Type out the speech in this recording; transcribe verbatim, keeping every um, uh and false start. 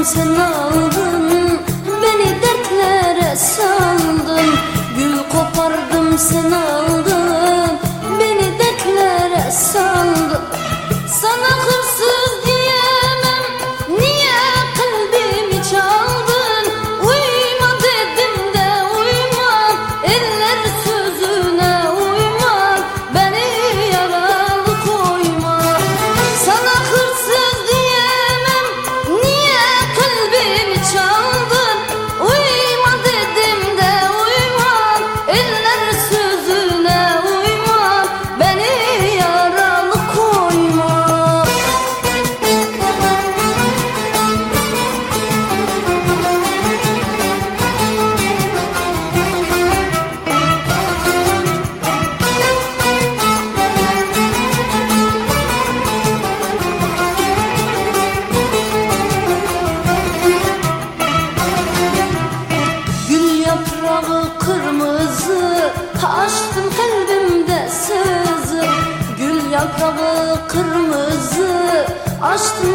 sen aldın, beni dertlere saldın. Gül kopardım sen aldın, beni dertlere saldın. Sana hırsız diyemem, niye kalbimi çaldın? Uyma dedim de uyma, eller sözüne uyma, beni yaralı koyma. Sana hırsız diyemem, niye kalbimi çaldın? Uyma dedim de uyma, eller sözüne uyma, beni yaralı koyma. Gül yaprağı kırmızı, açtım kalbimde sızı. Gül yaprağı kırmızı, açtım